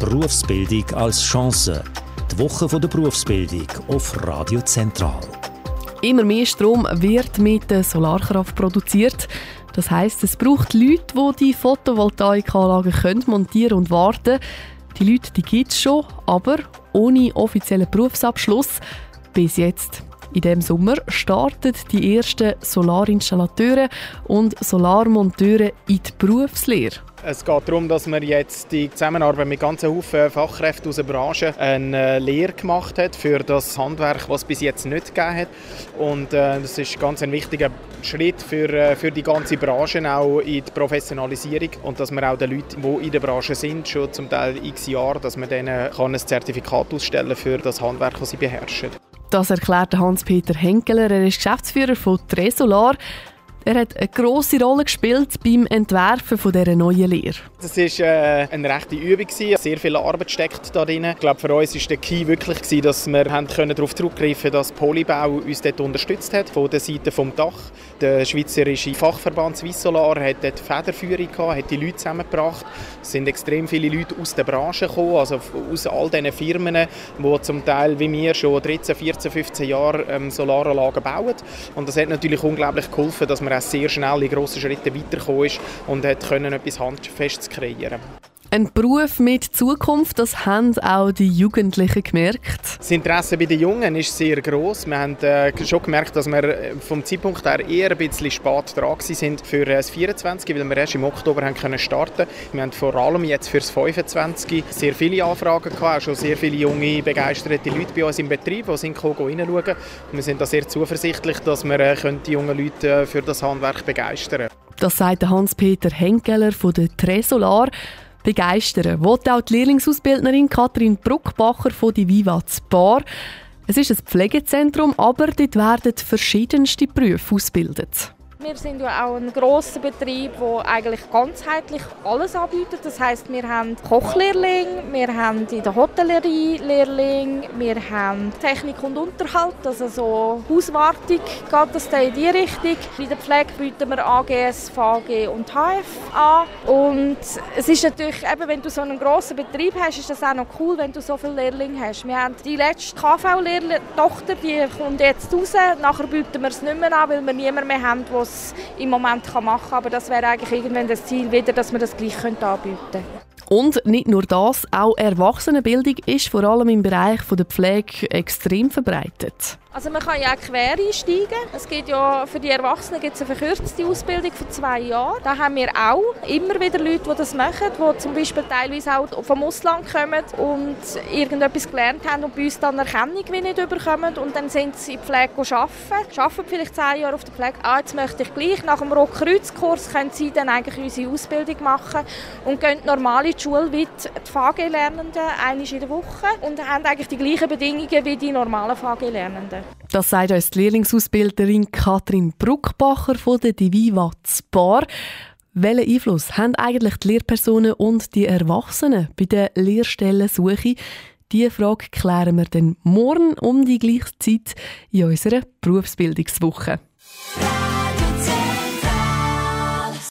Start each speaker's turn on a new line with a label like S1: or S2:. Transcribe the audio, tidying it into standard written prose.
S1: Berufsbildung als Chance. Die Woche der Berufsbildung auf Radio Zentral.
S2: Immer mehr Strom wird mit der Solarkraft produziert. Das heisst, es braucht Leute, die die Photovoltaikanlagen montieren und warten. Die Leute gibt es schon, aber ohne offiziellen Berufsabschluss. Bis jetzt. In diesem Sommer starten die ersten Solarinstallateure und Solarmonteure in die Berufslehre.
S3: Es geht darum, dass man jetzt die Zusammenarbeit mit ganzen Haufen Fachkräften aus der Branche eine Lehre gemacht hat für das Handwerk, was es bis jetzt nicht gegeben hat. Und das ist ganz ein wichtiger Schritt für die ganze Branche, auch in die Professionalisierung. Und dass man auch den Leuten, die in der Branche sind, schon zum Teil x Jahre, dass man denen ein Zertifikat ausstellen kann für das Handwerk, das sie beherrschen. Das erklärt Hans-Peter Henkeler, er ist Geschäftsführer von Tresolar. Er hat eine grosse Rolle gespielt beim Entwerfen dieser neuen Lehre. Das war eine rechte Übung. Sehr viel Arbeit steckt da drin. Ich glaube, für uns war der Key wirklich, dass wir darauf zurückgreifen konnten, dass Polybau uns dort unterstützt hat, von der Seite vom Dach. Der schweizerische Fachverband Swissolar hat dort Federführung gehabt, hat die Leute zusammengebracht. Es sind extrem viele Leute aus der Branche gekommen, also aus all diesen Firmen, die zum Teil wie wir schon 13, 14, 15 Jahre Solaranlagen bauen. Und das hat natürlich unglaublich geholfen, dass man auch sehr schnell in grossen Schritten weitergekommen ist und können etwas Handfestes kreieren. Ein Beruf mit Zukunft, das haben auch die Jugendlichen gemerkt. Das Interesse bei den Jungen ist sehr gross. Wir haben schon gemerkt, dass wir vom Zeitpunkt her eher ein bisschen spät dran sind für das 24, weil wir erst im Oktober haben starten. Wir haben vor allem jetzt für das 25 sehr viele Anfragen gehabt, auch schon sehr viele junge, begeisterte Leute bei uns im Betrieb, die sind reinschauen. Wir sind da sehr zuversichtlich, dass wir die jungen Leute für das Handwerk begeistern können. Das sagt Hans-Peter Henkeler von der Tresolar. Begeistern will auch die Lehrlingsausbildnerin Katrin Bruckbacher von die Vivat Bar. Es ist ein Pflegezentrum, aber dort werden verschiedenste Berufe ausgebildet.
S4: Wir sind ja auch ein grosser Betrieb, der eigentlich ganzheitlich alles anbietet. Das heisst, wir haben Kochlehrling, wir haben in der Hotellerie Lehrling, wir haben Technik und Unterhalt, also so Hauswartung geht das dann in die Richtung. In der Pflege bieten wir AGS, VG und HF an. Und es ist natürlich, eben, wenn du so einen grossen Betrieb hast, ist das auch noch cool, wenn du so viele Lehrlinge hast. Wir haben die letzte KV-Tochter, die kommt jetzt raus. Nachher bieten wir es nicht mehr an, weil wir niemanden mehr haben, der im Moment machen kann. Aber das wäre eigentlich irgendwann das Ziel wieder, dass wir das gleich anbieten können. Und nicht nur das, auch Erwachsenenbildung ist vor allem im Bereich der Pflege extrem verbreitet. Also man kann ja auch quer einsteigen. Es gibt ja, für die Erwachsenen gibt es eine verkürzte Ausbildung von 2 Jahren. Da haben wir auch immer wieder Leute, die das machen, die zum Beispiel teilweise auch vom Ausland kommen und irgendetwas gelernt haben und bei uns dann Erkennung nicht bekommen. Und dann sind sie in der Pflege arbeiten vielleicht 10 Jahre auf der Pflege. Jetzt möchte ich gleich nach dem Rotkreuzkurs können sie dann eigentlich unsere Ausbildung machen und gehen normal in die Schule wie die VG-Lernenden, einmal in der Woche, und haben eigentlich die gleichen Bedingungen wie die normalen VG-Lernenden. Das sagt uns die Lehrlingsausbilderin Katrin Bruckbacher von der Vivat Bar. Welchen Einfluss haben eigentlich die Lehrpersonen und die Erwachsenen bei der Lehrstellensuche? Diese Frage klären wir dann morgen um die gleiche Zeit in unserer Berufsbildungswoche.